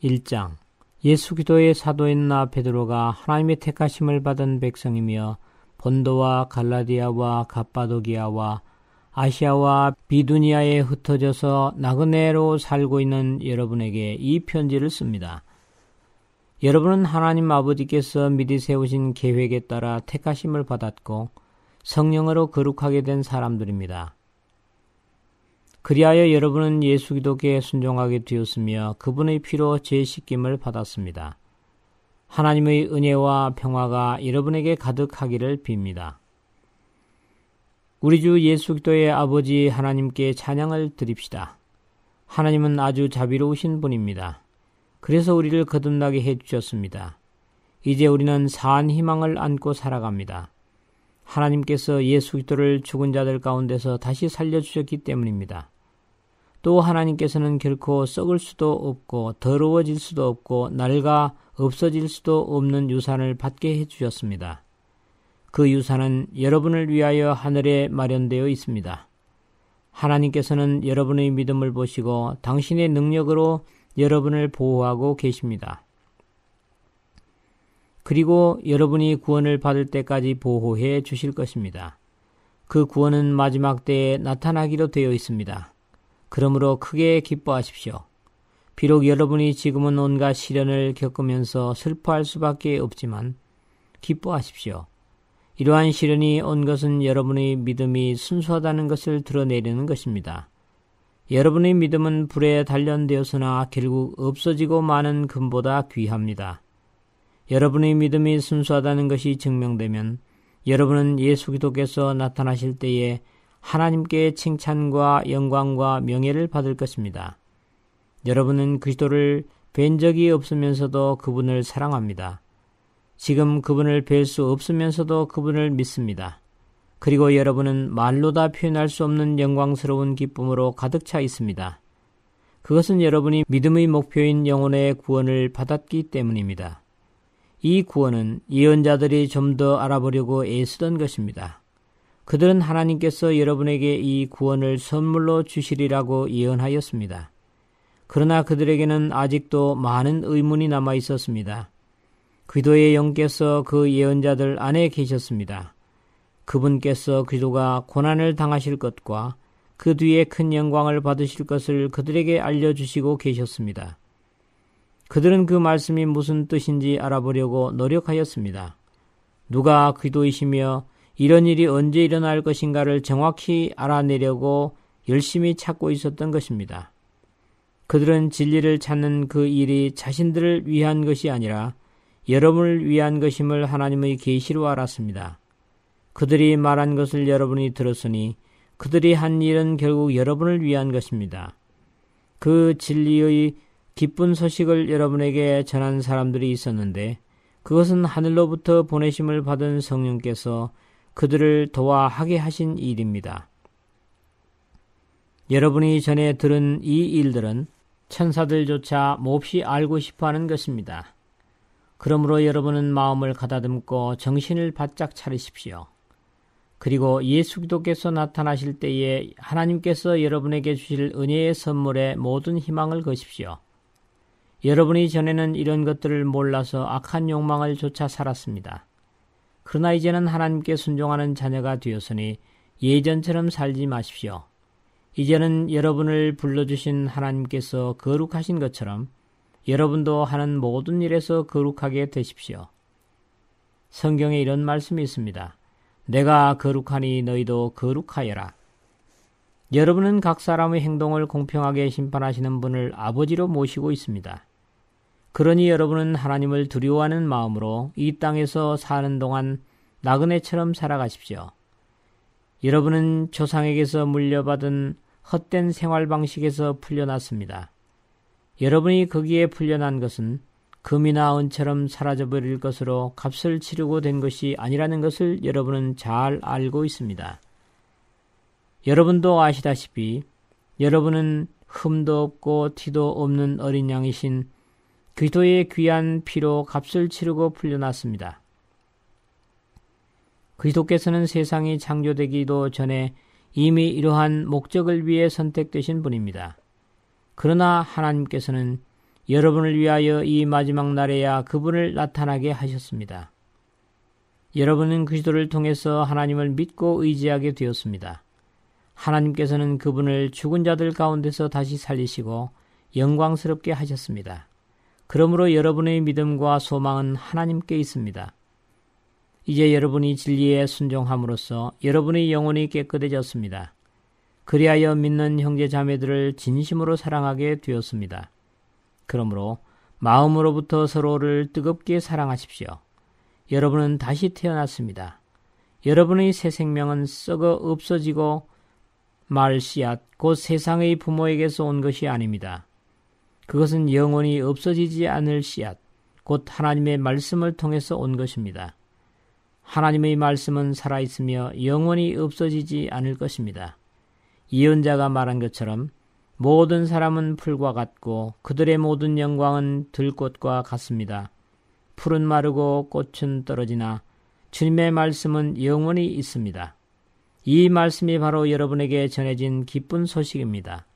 1장 예수 그리스도의 사도인 나 베드로가 하나님의 택하심을 받은 백성이며 본도와 갈라디아와 갑바도기아와 아시아와 비두니아에 흩어져서 나그네로 살고 있는 여러분에게 이 편지를 씁니다. 여러분은 하나님 아버지께서 미리 세우신 계획에 따라 택하심을 받았고 성령으로 거룩하게 된 사람들입니다. 그리하여 여러분은 예수 그리스도께 순종하게 되었으며 그분의 피로 죄 씻김을 받았습니다. 하나님의 은혜와 평화가 여러분에게 가득하기를 빕니다. 우리 주 예수 그리스도의 아버지 하나님께 찬양을 드립시다. 하나님은 아주 자비로우신 분입니다. 그래서 우리를 거듭나게 해주셨습니다. 이제 우리는 사한 희망을 안고 살아갑니다. 하나님께서 예수 그리스도를 죽은 자들 가운데서 다시 살려주셨기 때문입니다. 또 하나님께서는 결코 썩을 수도 없고 더러워질 수도 없고 낡아 없어질 수도 없는 유산을 받게 해주셨습니다. 그 유산은 여러분을 위하여 하늘에 마련되어 있습니다. 하나님께서는 여러분의 믿음을 보시고 당신의 능력으로 여러분을 보호하고 계십니다. 그리고 여러분이 구원을 받을 때까지 보호해 주실 것입니다. 그 구원은 마지막 때에 나타나기로 되어 있습니다. 그러므로 크게 기뻐하십시오. 비록 여러분이 지금은 온갖 시련을 겪으면서 슬퍼할 수밖에 없지만 기뻐하십시오. 이러한 시련이 온 것은 여러분의 믿음이 순수하다는 것을 드러내려는 것입니다. 여러분의 믿음은 불에 단련되었으나 결국 없어지고 마는 금보다 귀합니다. 여러분의 믿음이 순수하다는 것이 증명되면 여러분은 예수 그리스도께서 나타나실 때에 하나님께 칭찬과 영광과 명예를 받을 것입니다. 여러분은 그리스도를 뵌 적이 없으면서도 그분을 사랑합니다. 지금 그분을 뵐 수 없으면서도 그분을 믿습니다. 그리고 여러분은 말로 다 표현할 수 없는 영광스러운 기쁨으로 가득 차 있습니다. 그것은 여러분이 믿음의 목표인 영혼의 구원을 받았기 때문입니다. 이 구원은 예언자들이 좀 더 알아보려고 애쓰던 것입니다. 그들은 하나님께서 여러분에게 이 구원을 선물로 주시리라고 예언하였습니다. 그러나 그들에게는 아직도 많은 의문이 남아 있었습니다. 그리스도의 영께서 그 예언자들 안에 계셨습니다. 그분께서 그리스도가 고난을 당하실 것과 그 뒤에 큰 영광을 받으실 것을 그들에게 알려주시고 계셨습니다. 그들은 그 말씀이 무슨 뜻인지 알아보려고 노력하였습니다. 누가 그리스도이시며 이런 일이 언제 일어날 것인가를 정확히 알아내려고 열심히 찾고 있었던 것입니다. 그들은 진리를 찾는 그 일이 자신들을 위한 것이 아니라 여러분을 위한 것임을 하나님의 계시로 알았습니다. 그들이 말한 것을 여러분이 들었으니 그들이 한 일은 결국 여러분을 위한 것입니다. 그 진리의 기쁜 소식을 여러분에게 전한 사람들이 있었는데 그것은 하늘로부터 보내심을 받은 성령께서 그들을 도와 하게 하신 일입니다. 여러분이 전에 들은 이 일들은 천사들조차 몹시 알고 싶어하는 것입니다. 그러므로 여러분은 마음을 가다듬고 정신을 바짝 차리십시오. 그리고 예수 그리스도께서 나타나실 때에 하나님께서 여러분에게 주실 은혜의 선물에 모든 희망을 거십시오. 여러분이 전에는 이런 것들을 몰라서 악한 욕망을 쫓아 살았습니다. 그러나 이제는 하나님께 순종하는 자녀가 되었으니 예전처럼 살지 마십시오. 이제는 여러분을 불러주신 하나님께서 거룩하신 것처럼 여러분도 하는 모든 일에서 거룩하게 되십시오. 성경에 이런 말씀이 있습니다. 내가 거룩하니 너희도 거룩하여라. 여러분은 각 사람의 행동을 공평하게 심판하시는 분을 아버지로 모시고 있습니다. 그러니 여러분은 하나님을 두려워하는 마음으로 이 땅에서 사는 동안 나그네처럼 살아가십시오. 여러분은 조상에게서 물려받은 헛된 생활 방식에서 풀려났습니다. 여러분이 거기에 풀려난 것은 금이나 은처럼 사라져버릴 것으로 값을 치르고 된 것이 아니라는 것을 여러분은 잘 알고 있습니다. 여러분도 아시다시피 여러분은 흠도 없고 티도 없는 어린 양이신 그리스도의 귀한 피로 값을 치르고 풀려났습니다. 그리스도께서는 세상이 창조되기도 전에 이미 이러한 목적을 위해 선택되신 분입니다. 그러나 하나님께서는 여러분을 위하여 이 마지막 날에야 그분을 나타나게 하셨습니다. 여러분은 그리스도를 통해서 하나님을 믿고 의지하게 되었습니다. 하나님께서는 그분을 죽은 자들 가운데서 다시 살리시고 영광스럽게 하셨습니다. 그러므로 여러분의 믿음과 소망은 하나님께 있습니다. 이제 여러분이 진리에 순종함으로써 여러분의 영혼이 깨끗해졌습니다. 그리하여 믿는 형제 자매들을 진심으로 사랑하게 되었습니다. 그러므로 마음으로부터 서로를 뜨겁게 사랑하십시오. 여러분은 다시 태어났습니다. 여러분의 새 생명은 썩어 없어지고 말 씨앗, 곧 세상의 부모에게서 온 것이 아닙니다. 그것은 영원히 없어지지 않을 씨앗, 곧 하나님의 말씀을 통해서 온 것입니다. 하나님의 말씀은 살아있으며 영원히 없어지지 않을 것입니다. 예언자가 말한 것처럼 모든 사람은 풀과 같고 그들의 모든 영광은 들꽃과 같습니다. 풀은 마르고 꽃은 떨어지나 주님의 말씀은 영원히 있습니다. 이 말씀이 바로 여러분에게 전해진 기쁜 소식입니다.